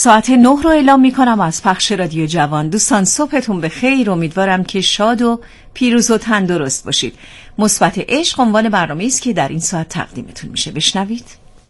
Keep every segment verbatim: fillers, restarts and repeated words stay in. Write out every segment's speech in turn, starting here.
ساعت نه رو اعلام می کنم از پخش رادیو جوان. دوستان صبحتون به خیر، امیدوارم که شاد و پیروز و تندرست باشید. مثبت عشق عنوان برنامه است که در این ساعت تقدیمتون میشه. بشنوید.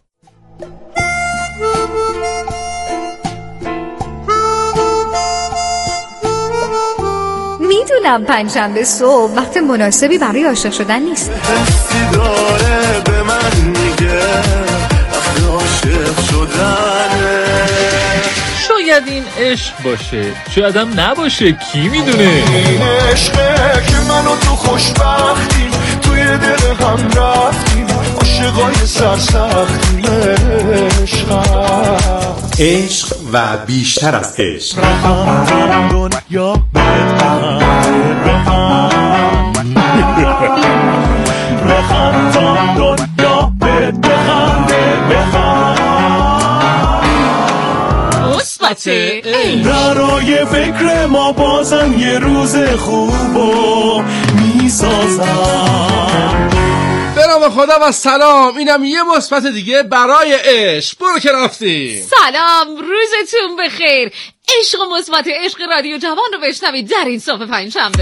میدونم پنجشنبه صبح وقت مناسبی برای عاشق شدن نیست. حسی داره به من میگه وقت عاشق شدنه. شاید این عشق باشه، شاید هم نباشه، کی میدونه؟ این عشقه که منو تو خوشبختیم توی دل هم رفتیم عاشقای سرسختیم. عشق عشق و بیشتر از عشق. دنیا بخند دنیا مثبت عشق. برای فکر ما بازم یه روز خوبو میسازم. به نام خدا و سلام. اینم یه مثبت دیگه برای عشق. برو که رفتی. سلام، روزتون بخیر. عشق و مثبت عشق رادیو جوان رو بشنوید در این صبح پنجشنبه.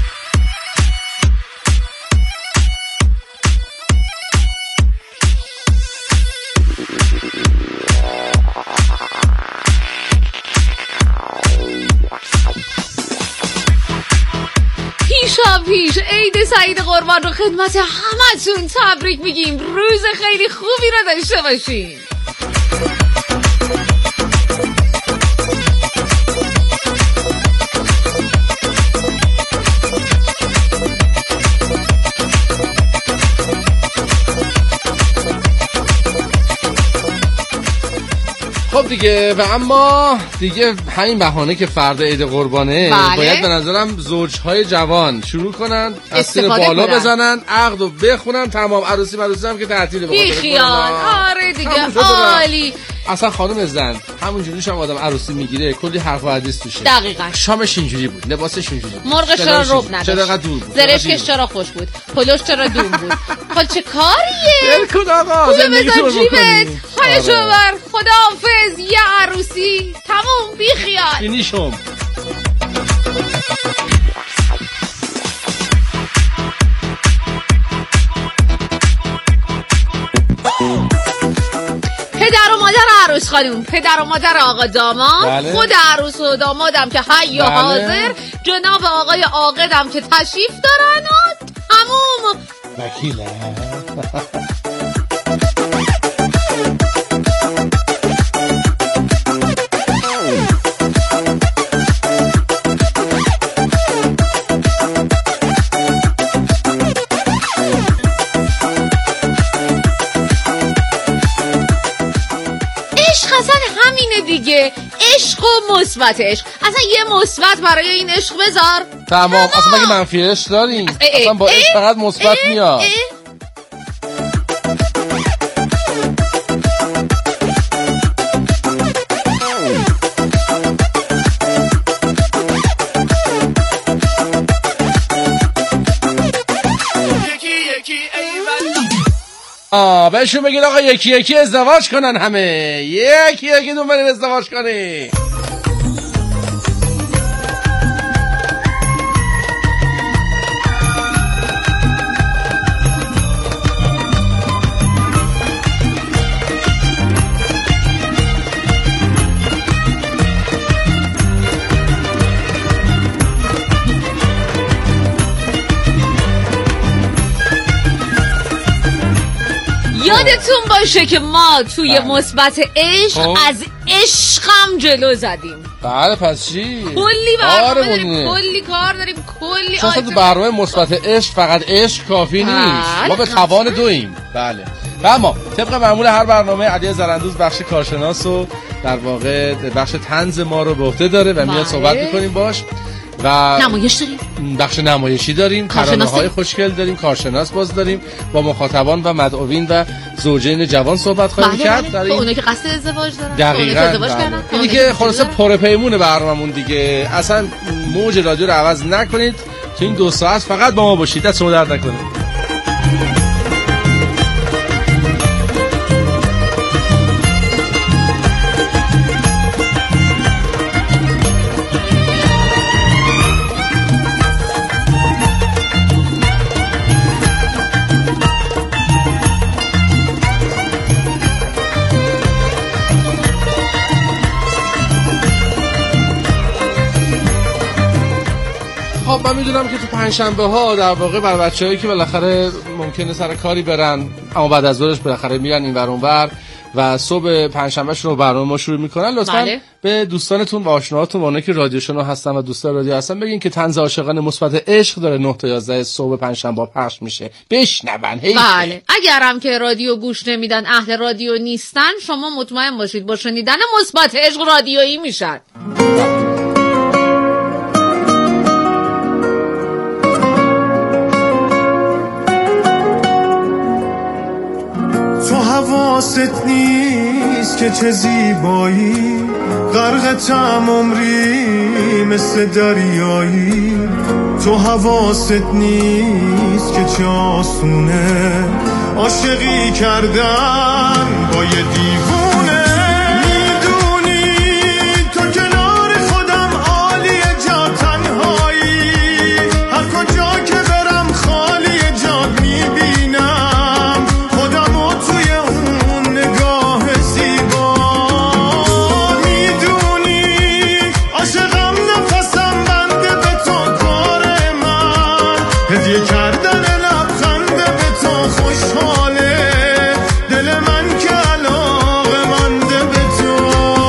پیشا پیش عید سعید قربان رو خدمت همتون تبریک میگیم. روز خیلی خوبی رو داشته باشین. خب دیگه، و اما دیگه همین بهانه که فردا عید قربانه، بله. باید به نظرم زوجهای جوان شروع کنن از سیر بالا کنن. بزنن، عقد رو بخونن، تمام عروسی مروسی هم که تعطیله بی خیال. آره دیگه، عالی. اصلا خانم زن همونجوریش هم آدم عروسی میگیره کلی حرف و حدیث توشه. دقیقاً. شامش اینجوری بود، لباسش اینجوری بود، مرغش چرا رب نداشت، چرا دور بود، زرشکش چرا خوش بود، پلوش چرا دون بود. خب چه کاریه؟ بلکن آقا، پولو بذار جیبت، حالشو ببر، خداحافظ. یه عروسی تموم، بی خیال. اینی شم. پدر و مادر عروس خانوم، پدر و مادر آقا داماد، بله. خود عروس و دامادم که حی و بله. حاضر، جناب آقای عاقدم که تشریف دارن و تموم. وکیله. دیگه عشق و مثبت عشق. اصلا یه مثبت برای این عشق بذار. تمام. اصلا مگه منفی عشق داریم؟ اصلا با عشق فقط مثبت میاد. آه بهشون بگید آقا یکی یکی ازدواج کنن، همه یکی یکی دون برین ازدواج کنی. یادتون باشه که ما توی مثبت عشق از عشقم جلو زدیم. بله پس چی؟ کلی برنامه داریم، کلی کار داریم، کلی آیتم. تو برنامه مثبت عشق فقط عشق کافی نیست، ما به توان دویم. بله. و اما طبق معمول هر برنامه علی زرندوز بخش کارشناس و در واقع بخش طنز ما رو به عهده داره و میاد صحبت می‌کنیم باش. و نمایش داریم، بخش نمایشی داریم، ترانه‌های خوشگل داریم، کارشناس باز داریم، با مخاطبان و مدعوین و زوجین جوان صحبت خواهیم کرد. در این اونایی که قصد ازدواج دارن، دقیقاً ازدواج کردن، اینی که خلاصه پر پیمونه برنامه‌مون دیگه. اصلا موج رادیو رو عوض نکنید تو این دو ساعت فقط با ما باشید، دستتون درد نکنه. من میدونم که تو پنجشنبه ها در واقع برای بچه‌هایی که بالاخره ممکنه سر کاری برن اما بعد از ظهرش بالاخره میرن این ور اون ور و صبح پنجشنبهشون رو برنامه ما شروع میکنن، لطفاً بله. به دوستانتون و آشناهاتون و اونایی که رادیو شنو هستن و دوستان رادیو هستن بگین که طنز عاشقانه مثبت عشق داره نه تا یازده صبح پنجشنبه پخش میشه، بشنون. بله، اگرم که رادیو گوش نمیدن، اهل رادیو نیستن، شما مطمئن باشید با شنیدن مثبت عشق رادیویی میشن. تو حواست نیست که چه زیبایی، غرقتم عمری مثل دریایی. تو حواست نیست که چه آسونه عاشقی کردن با یه دیوونه. میدونی تو کنار خودم عالیه، جا تنهایی، هر کجا که برم خالی جاد میبینم خودمو توی اون نگاه زیبا. میدونی عاشقم، نفسم بنده به تو، کار من هدیه کردن لبخنده به تو خوشحاله. دل من که علاقه منده به تو.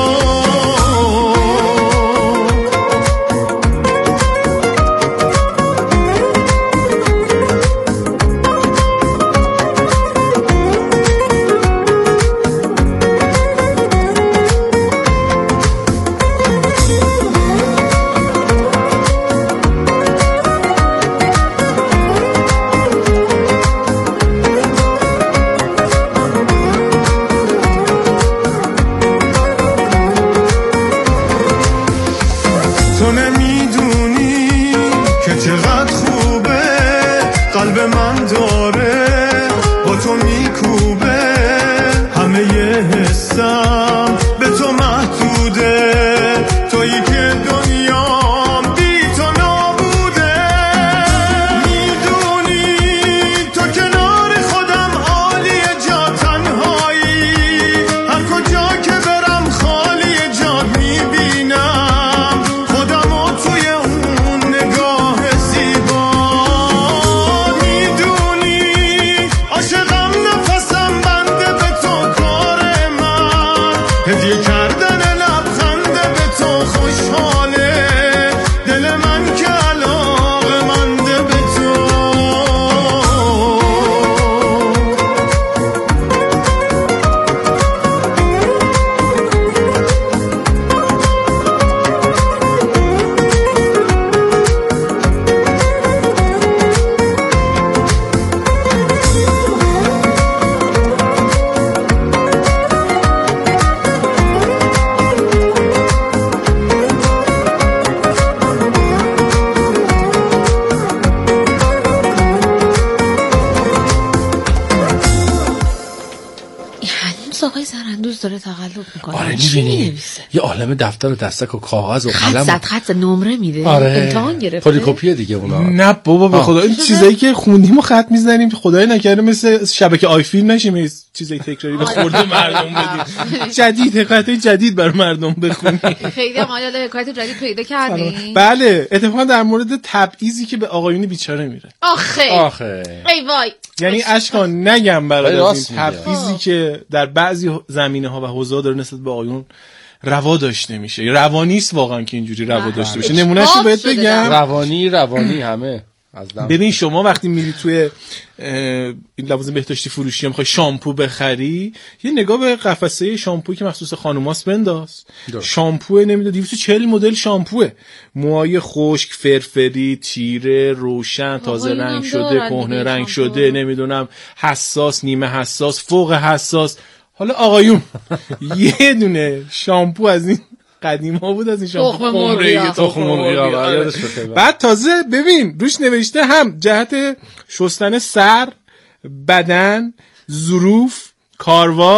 تو نمیدونی که چقدر خوبه قلب من داره با تو میکوبه. همه یه حسم به تو محدوده، تویی که دنیام بی تو نابوده. میدونی تو کنار خودم عالیه، جا تنهایی، هر کجا که برم خالی جاد میبینم خودمو توی اون نگاه زیبا. میدونی عاشقم، نفسم بنده به تو، کار من هدیه کردن لبخنده به تو خوشحاله. دل من که علاقه منده به تو. هنوز آقای زرندوز داره تقلب میکنه. آره میبینی یه عالمه دفتر و دستک و کاغذ و قلم، خط خط نمره میده. آره. امتحان گرفته. فوتوکپی دیگه اونا. نه بابا به خدا این چیزایی که خوندیم و خط میزنیم خدای نکرده مثل شبکه آی فیلم نشیم، این چیزای تکراری به خورده مردم بدیم. جدید حکایت جدید بر مردم بخونیم. خیلی ما یاد حکایت جدید پیدا کردیم. بله، اتفاقا در مورد تبعیضی که به آقایون بیچاره میره. آخه آخه ای وای، یعنی اشکان نگم برای این تبعیضی که در بعضی زمینه‌ها و حوزه‌ها داره نسبت به آقایون روا داشته میشه. روانیست واقعا که اینجوری روا داشته باشه. نمونهش رو بهت بگم. روانی روانی همه ببین شما وقتی میری توی این لوازم بهداشتی فروشی میخوای شامپو بخری، یه نگاه به قفسه شامپویی که مخصوص خانوماست بنداز. شامپو نمیدونم دویست و چهل مدل شامپوه، موهای خشک، فرفری، تیره، روشن، تازه رنگ شده، کهنه رنگ شده، نمیدونم حساس، نیمه حساس، فوق حساس. حالا آقایون یه دونه شامپو از این قدیم ها بود، از این شامپو خمره تخم مرغ. بعد تازه ببین روش نوشته هم جهت شستن سر، بدن، ظروف، کارواش،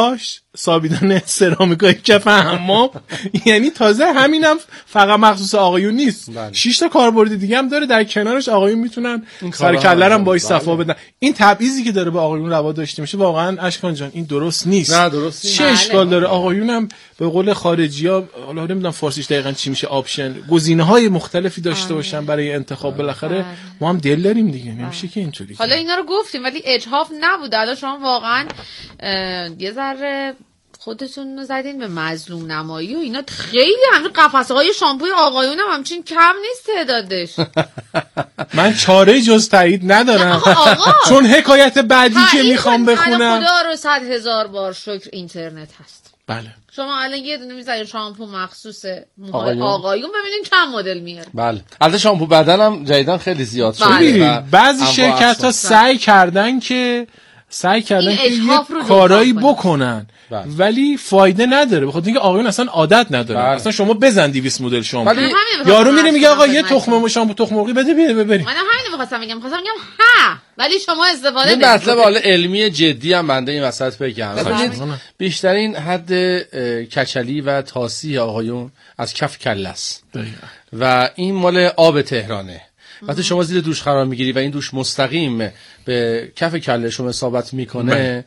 سابیدن سرامیکای کف حمام. یعنی تازه همینم فقط مخصوص آقایون نیست، شش تا کاربرد دیگه هم داره، در کنارش آقایون میتونن سر کله هم باش صفا بدن. این تبعیضی که داره به آقایون روا داشته میشه واقعا اشکان جان این درست نیست. نه درست نیست. چه اشکال داره؟ آقایون هم به قول خارجی‌ها، حالا نمیدونم فارسیش دقیقاً چی میشه، آپشن، گزینه‌های مختلفی داشته باشن برای انتخاب. بالاخره ما هم دل داریم دیگه، نمیشه که اینطوری. حالا اینا رو گفتیم ولی اجحاف نبوده. حالا شما واقعا یه ذره خودتون رو زدین به مظلوم نمایی و اینا. خیلی همین قفسه های شامپوی آقایون هم همچین کم نیست تعدادش. من چاره جز تایید ندارم چون حکایت بعدی که میخوام بخونم، خدا رو صد هزار بار شکر اینترنت هست. بله شما الان یه دونه میذارین شامپو مخصوص موهای آقایون, آقایون ببینین چند مدل میاره. بله البته شامپو بدن هم جدیدن خیلی زیاد شده. بله. بعضی شرکت ها سعی کردن که سعی کردن که یه کارایی بکنن بله. ولی فایده نداره، بخاطر اینکه آقایون اصلا عادت نداره. بله. اصلا شما بزن دویست مدل شامپو، یارو میره میگه آقا یه تخم شامپو تخم مرغی بده بیا ببریم. من همین می‌خواستم بگم، خواستم بگم ها ولی شما استفاده نمی‌کنید. مطلب حالا علمی جدی هم بنده این وسط بگم. بیشترین حد کچلی و تاسی آقایون از کف کله است و این مال آب تهرانه. وقتی شما زیر دوش قرار میگیری و این دوش مستقیم به کف کله شما اصابت میکنه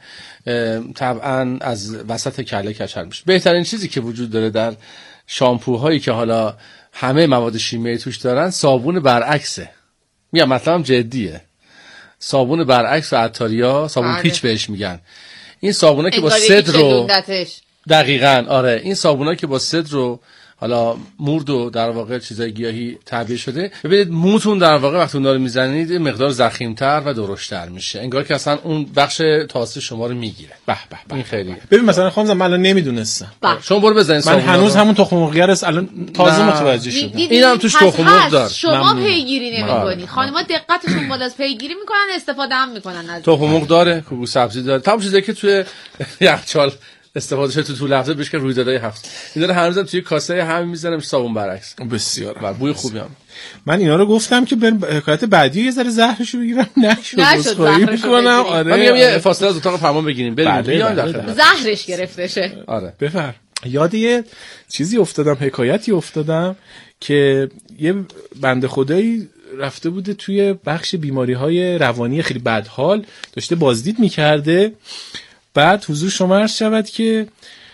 طبعا از وسط کله کچل میشه. بهترین چیزی که وجود داره در شامپوهایی که حالا همه مواد شیمیایی توش دارن صابون برعکسه. میگم مطلبم جدیه. صابون برعکس و عطاریا صابون پیچ بهش میگن. این صابونا که با سدر رو دقیقاً آره این صابونا که با سدر رو حالا مورد و در واقع چیزای گیاهی تعبیه شده، ببینید موتون در واقع وقتی اون رو میزنید مقدار ضخیم‌تر و درشت‌تر میشه، انگار که اصلا اون بخش تاثیر شما رو میگیره. به به این خیلی ببین مثلا خانم من الان نمیدونستم، شما برو بزنید. من هنوز همون تخم مرغ رو الان تازه متوجه شدم. اینم توش تخم مرغ داره. شما پیگیری نمی‌کنی، خانم‌ها دقتشون بالاست، پیگیری می‌کنن، استفاده هم می‌کنن از تخم مرغ داره، کوبو سبزی داره، تمام چیزایی که توی یخچال استفاده شده تو طول هفته بهش که رویدادهای هفت این داره هنوزم توی کاسه همین میذارم صابون برعکس. بسیار و بوی خوبی هم. من اینا رو گفتم که برم حکایت بعدی یه ذره زهرشو بگیرم، نشد اسخایی میکنم. آره من میگم یه فاصله از اتاق فرمان بگیریم بریم بیایم داخل. زهرش گرفته شه. آره بفر. یاد یه چیزی افتادم، حکایتی افتادم که یه بنده خدایی رفته بوده توی بخش بیماری‌های روانی خیلی بدحال، داشته بازدید می‌کرده. بعد حضور شما عرض شود که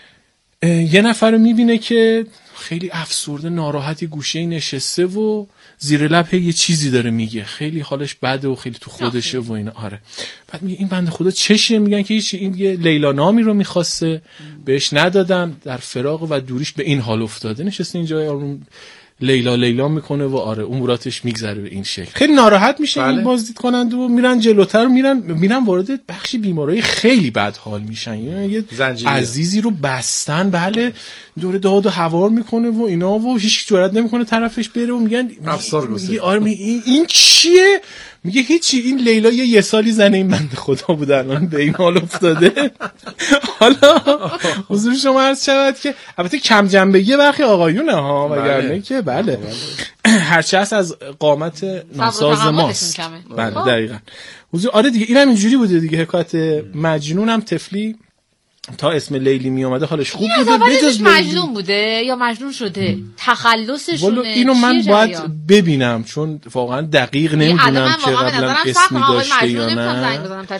یه نفر رو میبینه که خیلی افسرده ناراحتی گوشه نشسته و زیر لب یه چیزی داره میگه، خیلی حالش بده و خیلی تو خودشه و اینا. آره بعد میگه این بنده خدا چشه؟ میگن که هیچ، این یه لیلا نامی رو میخواسته بهش ندادن، در فراق و دوریش به این حال افتاده، نشسته اینجا آروم لیلا لیلا میکنه و آره اموراتش میگذره به این شکل. خیلی ناراحت میشه این بازدید کننده و میرن جلوتر، میرن میرن وارد بخشی بیماری خیلی بد حال میشن. یه عزیزی رو بستن، بله، دور داد و هوار میکنه و اینا و هیچ جرئت نمیکنه طرفش بره و میگن افسار گسه آره این, این چیه؟ میگه هیچی، این لیلا یه, یه سالی زنه این بنده خدا بود الان به این حال افتاده. حالا حضور شما عرض شود که البته کم جنبگی برخی آقایونه ها، وگرنه که بله هرچی هست از قامت ناساز ماست. بله دقیقاً حضور. آره دیگه اینم اینجوری بوده دیگه. حکایت مجنون هم طفلی تا اسم لیلی می اومده حالش خوب بوده، بجز مجنون بوده یا مجنون شده تخلصشونه. اینو من باید ببینم چون واقعا دقیق نمیدونم که قبلا اسمی داشته یا نه.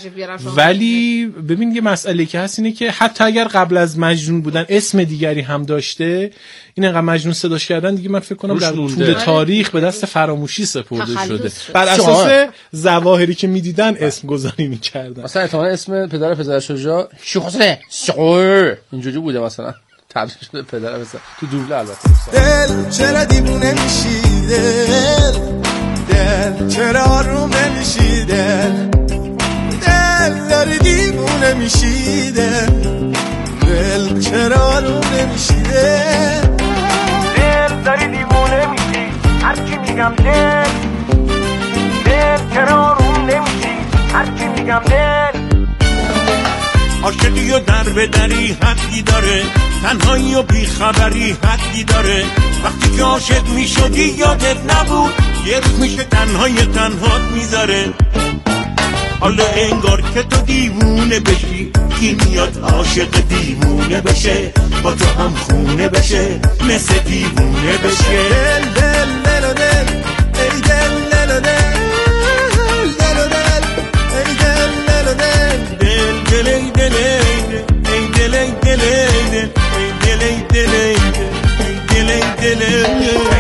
ولی ببین یه مسئله که هست اینه که حتی اگر قبل از مجنون بودن اسم دیگری هم داشته، این انقدر مجنون صداش کردن دیگه من فکر کنم در طول تاریخ به دست فراموشی سپرده شده. بر اساس ظواهری که میدیدن اسم گذاری میکردن. مثلا احتمالاً اسم پدر پدر شجاع شخصه شعور اینجوری بوده، مثلا تبدیل شده پدر مثلا تو دوبله. البته دل چرا دیوونه میشی؟ دل دل چرا آروم نمیشی؟ دل دل داری دیوونه میشی؟ دل دل چرا آروم نمیشی؟ دل دل داری دیوونه میشی؟ هرچی میگم دل دل چرا آروم نمیشی؟ هرچی میگم دل. عاشقی و در به دری حدی داره، تنهایی و بیخبری حدی داره. وقتی که عاشق میشدی یادت نبود، یه روز میشه تنهای تنهات میذاره. حالا انگار که تو دیوونه بشی، یکی میاد عاشق دیوونه بشه، با تو هم خونه بشه، مثل دیوونه بشه. دل دل دل دل ای دل دل دل دل دل ای دل دل دل دل ای دل ای دل ای دل ای دل ای دل ای دل ای دل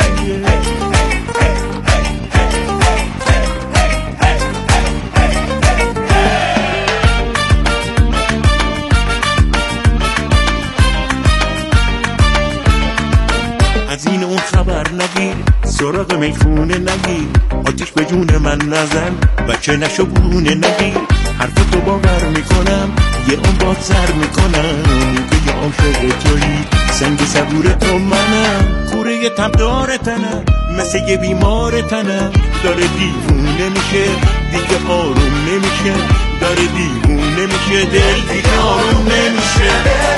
از این اون خبر نگیر، سراغ میخونه نگیر، آتیش به جون من نزن، بچه نشو بونه نگیر. حرف تو باور میکنم، یه اون باد سر میکنم که یه عاشق تویی، سنگ صبور تو منم، کوره تبدار تنم، مثل یه بیمار تنم، داره دیوونه میشه دیگه آروم نمیشه، داره دیوونه میشه دل دیگه آروم نمیشه.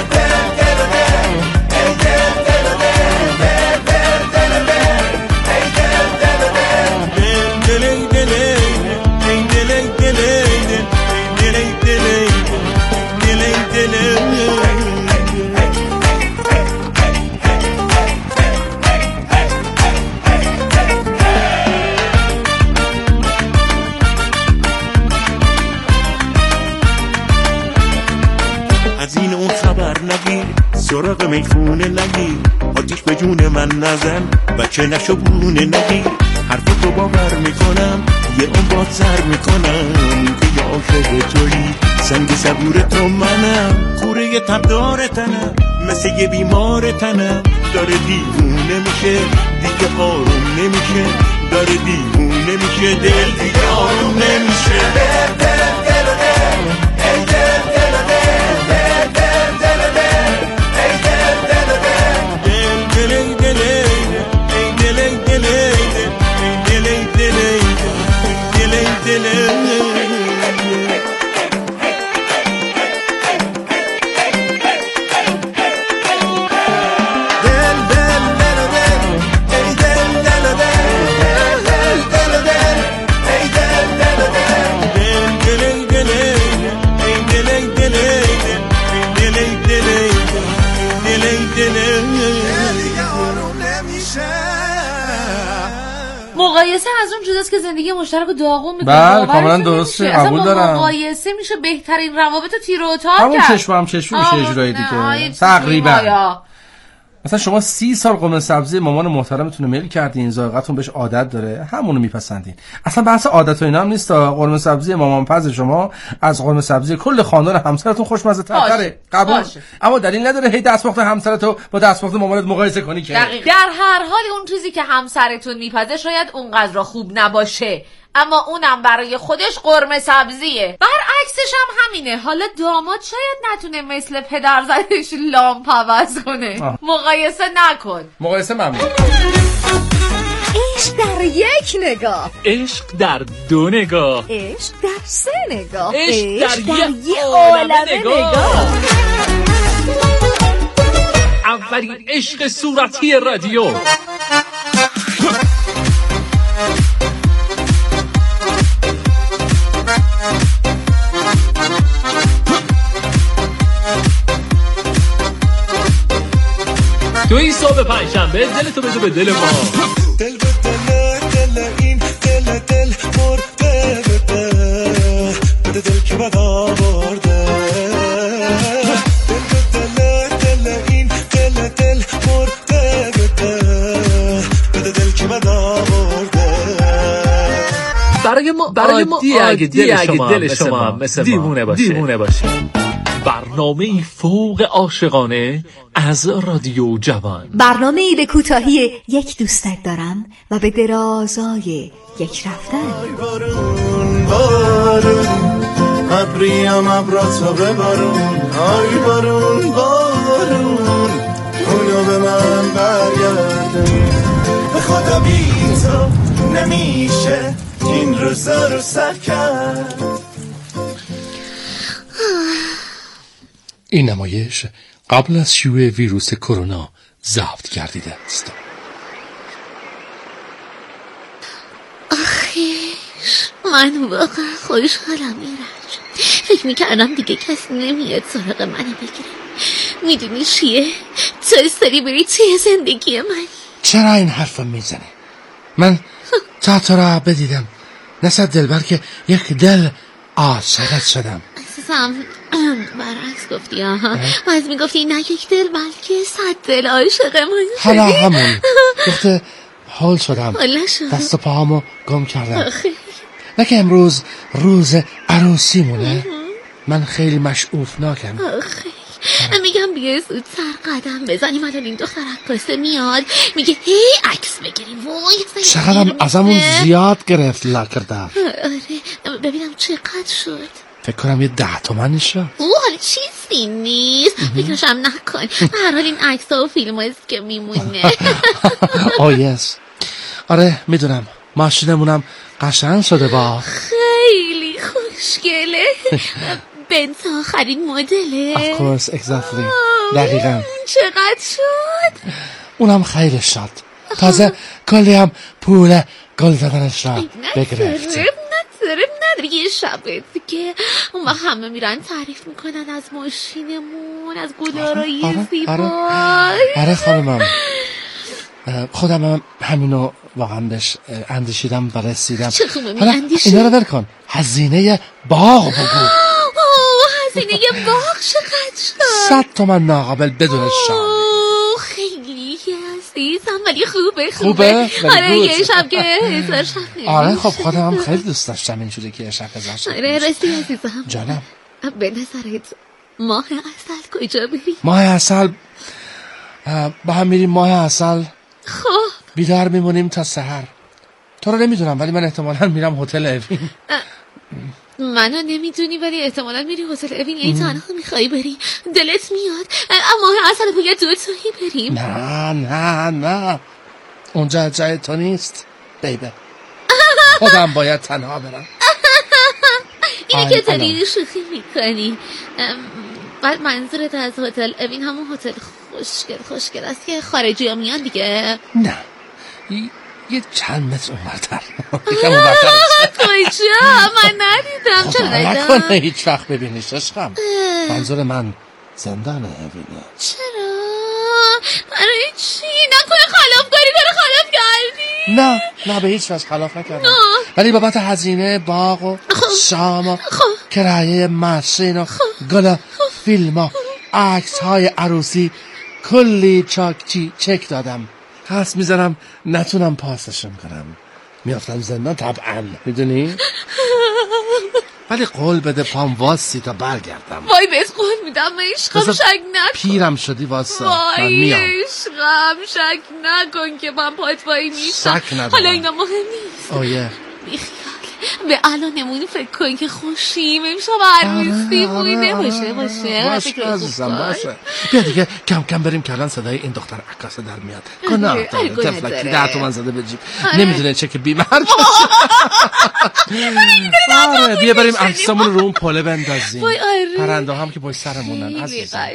از این اون خبر نگیر، سراغ میخونه نگیر، آتیش به جون من نزن، بچه نشو بونه نگیر. حرف تو باور میکنم، یه اون باد سر میکنم که یه عاشق تویی، سنگ صبور تو منم، کوره تبدار تنم، مثل یه بیمار تنم، داره دیوونه میشه دیگه آروم نمیشه، داره دیوونه میشه دل دیگه آروم نمیشه. دل دل دل دل ای دل دل دل دل دل دل ای دل دل دل دل دل ای دل دل دل دل دل دل مقایسه از اون جداست که زندگی مشترک و داغون میکنه. بله کاملا درسته، قبول دارم. مقایسه میشه بهترین روابط رو تیر و تار کرد. همون چشم هم چشم میشه یه جورایی دیگه تقریبا. مثلا شما سی سال قرمه سبزی مامان محترمتون رو میل کردین، ذائقه‌تون بهش عادت داره، همونو میپسندین. اصلا بحث عادت و اینا هم نیست. قرمه سبزی مامان پز شما از قرمه سبزی کل خاندان همسرتون خوشمزه تره، قبول. اما دلیل نداره هی دستپخت همسرتو با دستپخت مامانت مقایسه کنی که. دقیقاً. در هر حال اون چیزی که همسرتون میپزه شاید اونقدر خوب نباشه، اما اونم برای خودش قرمه سبزیه. برعکسش هم همینه. حالا داماد شاید نتونه مثل پدر زدش لامپ عوض کنه. آه. مقایسه نکن. مقایسه ممنون. عشق در یک نگاه، عشق در دو نگاه، عشق در سه نگاه، عشق در, در یه عالمه نگاه, نگاه. اولین عشق صورتی رادیو. تو این صبح پنجشنبه دلتو بده به دل ما. دل به دل دل این دل دل مرده بده بده دل که بد آورده. دل به دل دل این دل دل مرده بده بده دل که بد آورده. برای ما برای ما اگه دل شما دل شما مثل دیوونه باشه دیوونه باشه. برنامه‌ای فوق عاشقانه از رادیو جوان، برنامه‌ای به کوتاهی یک دوستت دارم و به درازای یک رفتن. آی بارون بارون ابریم ابراتو ببارون، آی بارون بارون اونو به من برگردون. به خدا بی تو نمیشه این روزا رو سر کرد. این نمایش قبل از شیوع ویروس کرونا ضبط گردیده است. آخیش من واقعا خوشحالم ایرج. فکر میکردم دیگه کسی نمیاد سراغ منو بگیره. میدونی چیه؟ تو سری بری توی زندگی من. چرا این حرف میزنی؟ من تا تو را بدیدم نسد دلبر که یک دل عاشقت شدم. عزیزم برعکس گفتی ها. باید میگفتی نه یک دل بلکه صد دل عاشق من شدی. حالا همون گفته حال شدم. حالا شد. دست و پاهامو گم کردم. نه که امروز روز عروسی مونه. من خیلی مشعوفناکم. میگم بیا زودتر قدم بزنیم. الان این دختر عکاسه میاد میگه هی عکس بگیریم. وای چقدرم ازمون زیاد گرفت لاکردم. آره ببینم چقدر شد. فکر کنم یه ده تومن شد. او حالا چیزی نیست. فکرشم نکن. هر حال این عکس ها و فیلم هست که میمونه. آه یس. آره میدونم ماشینمونم قشنگ شده با. خیلی خوشگله. بنت آخرین مدله. Of course exactly. دقیقا. چقدر شد؟ اونم خیلی شد. تازه کلی هم پول گل زدنش را بگرفت. نداره نداره یه شبه دیگه اون وقت همه میرن تعریف میکنن از ماشینمون، از گلارایی آره، زیباش. آره, آره خانمم. خودم هم همینو واقعا بهش اندیشیدم و رسیدم. چه خوبه می اندیشی؟ اینا رو ول کن. هزینه باغ بگو. هزینه باغ چقدر شد؟ صد تومن ناقابل بدون شام. خیلی عزیزم ولی خوبه خوبه. آره یه شب که هزار شب نمیشه. آره خب خودم هم خیلی دوست داشتم اینجوری که یه شب هزار شب. آره راستی عزیزم. جانم. به نظرت ماه عسل کجا بریم؟ ماه عسل با هم میریم ماه عسل. خب بیدار میمونیم تا سحر. تو رو نمیدونم ولی من احتمالاً میرم هتل اوین. منو نمیدونی ولی احتمالاً میری هتل اوین. یعنی تنها میخوایی بری؟ دلت میاد ماه عسل باید دو تایی بریم. نه نه نه اونجا جای تو نیست بیبه. خودم باید تنها برم. اینی که داری شوخی میکنی. بعد منظورت از هتل اوین همون هتل خوشگل خوشگل است که خارجی ها میان دیگه؟ نه یه چند متر اونورتر. یکم اونورتر. کجا؟ من ندیدم. چرا ندیدم؟ نکنه هیچ وقت ببینیش عشقم. منظور من زندان اوینه. چرا؟ برای چی؟ نکنه خلافکاری کنه خلاف کردی؟ نه نه به هیچ وجه خلاف نکردم. ولی بابت هزینه باغ و شام و کرایه ماشین و گل و فیلم و عکس های عروسی کلی چاک چی چک دادم. حس میزنم نتونم پاسشون کنم. میافتم زندان طبعا میدونی. ولی قول بده پام واسی تا برگردم. وای بهت قول میدم من عشقم شک نکن. پیرم شدی واسا. من وای میام. عشقم شک نکن که من پات وای نیستم. شک ندارم. حالا اینا مهم نیست. آیه بیخیال به الانمون فکر کن که خوشیم امشب عروسی بوده. باشه باشه باشه عزیزم باشه. بیا دیگه کم کم بریم که الان صدای این دختر عکاسه در میاد. گناه داره تفلکی ده تومن زده به جیب. نمیدونه چه که بیمار باشه. آره بیا بریم عکسامون رو اون پله بندازیم. پرنده هم که پشت سرمونن عزیزم.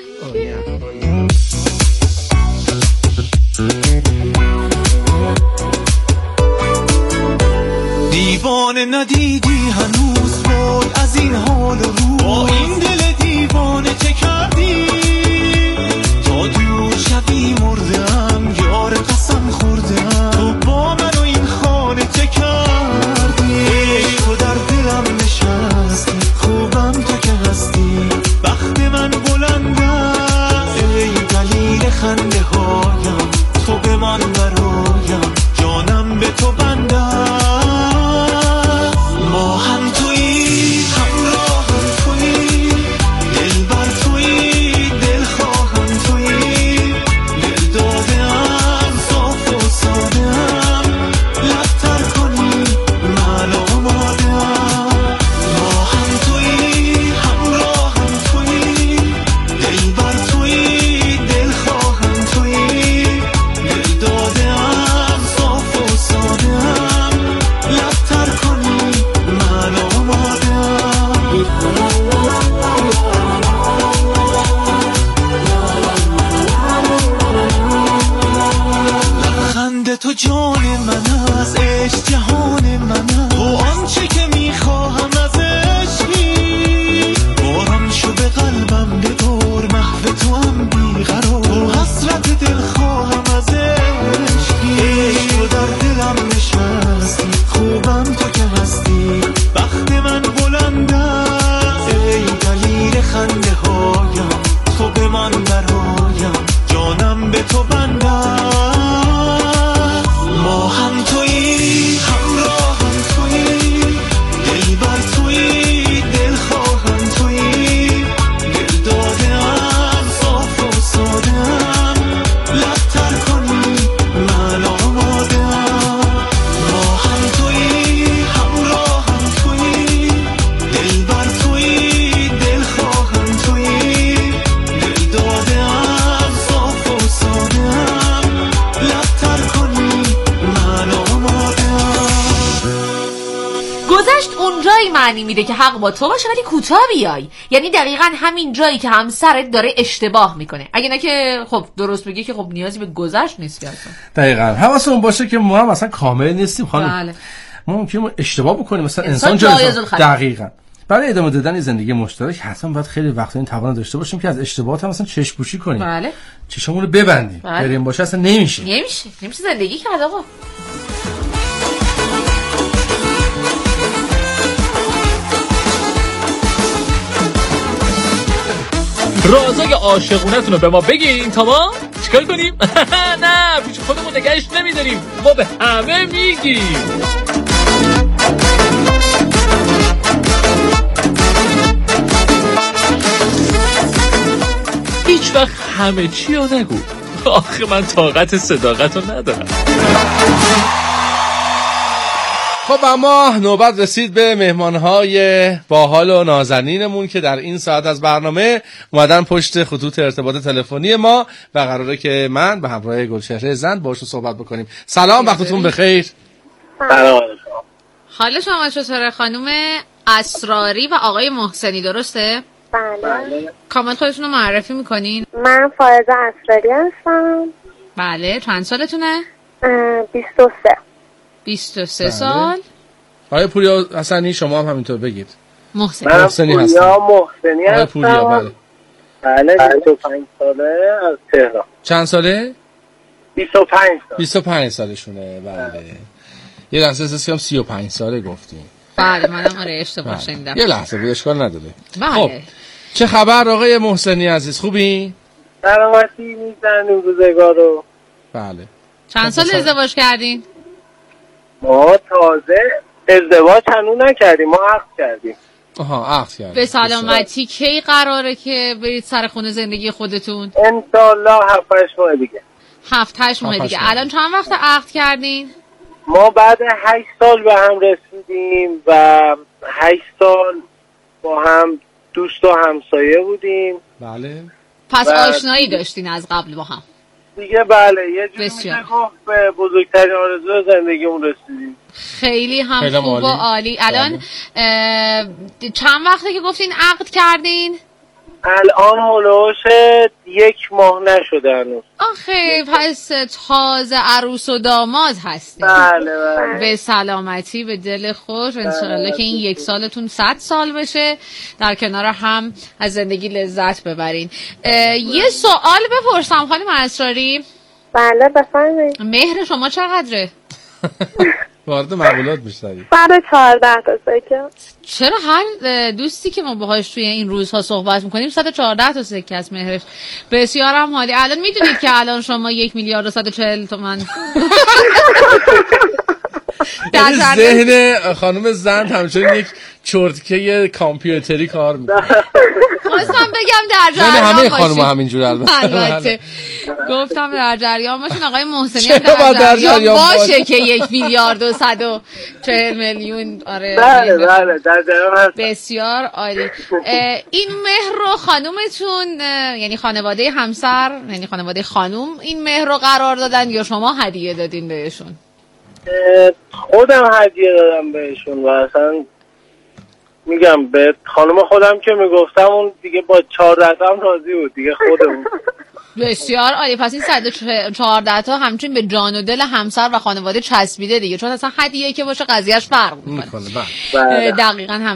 دیوانه ندیدی هنوز وای از این حال رو با این دل دیوانه چه کردی تا دور شبی مردم یار قسم خوردم تو با من و این خانه چه کردی تو در دلم نشستی خوبم تو که هستی بخت من بلندم ای دلیل خنده هایم تو به من برایم جانم به تو بندم ما هم تویی همراه هم تویی دل بر تویی دل خواهم تویی دل دادم صاف و سادم لبتر کنی من آمادم ما هم تویی همراه هم تویی دل بر تویی دل خواهم تویی دل دادم صاف و سادم لبتر کنی من آمادم خنده تو جان من از عشق جهان من تو آنچه که معنی میده که حق با تو باشه ولی کوتاه بیای. یعنی دقیقاً همین جایی که همسرت داره اشتباه میکنه. اگه نه که خب درست بگی که خب نیازی به گذشت نیست اصلا. دقیقاً. حواسمون باشه که ما هم اصلا کامل نیستیم خانم. بله. ما ممکنه اشتباه بکنیم، مثلا انسان جایز دقیقاً. برای ادامه دادن زندگی مشترک حتما باید خیلی وقتا این توان داشته باشیم که از اشتباهات هم مثلا چشم پوشی کنیم. بله. چشممون رو ببندیم. بله. بریم باشه اصلا نمیشه. نمیشه. نمیشه زندگی کرد آقا. رازای عاشقونتون رو به ما بگین تا ما چیکار کنیم؟ نه پیش خودمون نگهش نمیداریم، ما به همه میگیم. هیچ وقت همه چی رو نگو، آخه من طاقت صداقت رو ندارم. خب اما نوبت رسید به مهمانهای باحال و نازنینمون که در این ساعت از برنامه اومدن پشت خطوط ارتباط تلفنی ما و قراره که من به همراه گلچهره زند باشون صحبت بکنیم. سلام، وقتتون بخیر. سلام. حال شما چطوره خانم اسراری و آقای محسنی، درسته؟ بله. کامل خودتون رو معرفی میکنین؟ من فائزه اسراری هستم. بله. چند سالتونه؟ بیست و سه. بیست و سه سال. آقای پوریا حسنی شما هم همینطور بگید. محسنی. من محسنی پوریا هستم. محسنی هستم. پوریا بله. بله بیست و پنج ساله از تهران. چند ساله؟ بیست و پنج سال. بیست و پنج سالشونه. بله. یه لحظه احساس کردم سی و پنج ساله گفتیم. بله منم آره اشتباه شنیدم. یه لحظه بود، اشکال نداره. بله. خب چه خبر آقای محسنی عزیز، خوبی؟ سلامتی میزنیم روزگارو. بله. چند سال ازدواج کردین؟ ما تازه ازدواج هنوز نکردیم، ما عقد کردیم. آها عقد کردیم. به سلامتی. کی قراره که برید سر خونه زندگی خودتون؟ انشالله هفت هشت ماه دیگه. هفت هشت ماه دیگه. الان چند وقت عقد کردین؟ ما بعد هشت سال به هم رسیدیم و هشت سال با هم دوست و همسایه بودیم. بله. پس بعد... آشنایی داشتین از قبل با هم دیگه. بله یه جوری میشه گفت به بزرگترین آرزو زندگیمون رسیدیم. خیلی هم خیلی خوب و عالی. الان چند وقته که گفتین عقد کردین؟ الان هلوش یک ماه نشده هنوز. آخه پس تازه عروس و داماد هستین. بله بله. به سلامتی، به دل خوش. انشالله که این یک سالتون صد سال بشه، در کنار هم از زندگی لذت ببرین. یه سوال بپرسم خانم اسراری؟ بله بفرمایید. مهر شما چقدره؟ وارد مقولات بشید. صد و چهارده تا سکه. چرا هر دوستی که ما باهاش توی این روزها صحبت میکنیم صد و چهارده تا سکه از مهرش؟ بسیار هم حالی. الان میدونید که الان شما یک میلیارد و صد و چهل تومن در ذهن خانم زند همچنین یک چرتکه کامپیوتری کار میکنه. خواستم بگم در جریان باشین. همه خانم همینجوری البته گفتم در جریان باشین. آقای محسنی هم در جریان باشه که یک میلیارد و صد و چهل میلیون. آره بله بله در جریان هست. بسیار عالی. این مهر رو خانومتون یعنی خانواده همسر یعنی خانواده خانوم این مهر رو قرار دادن یا شما هدیه دادین بهشون؟ خودم هدیه دادم بهشون و اصلا میگم به خانم خودم که میگفتم اون دیگه با چهارده تا هم راضی بود دیگه خودمون. بسیار عالی. پس این صد و چهارده تا همچنین به جان و دل همسر و خانواده چسبیده دیگه، چون اصلا هدیه که باشه قضیهش فرق میکنه. دقیقاً هم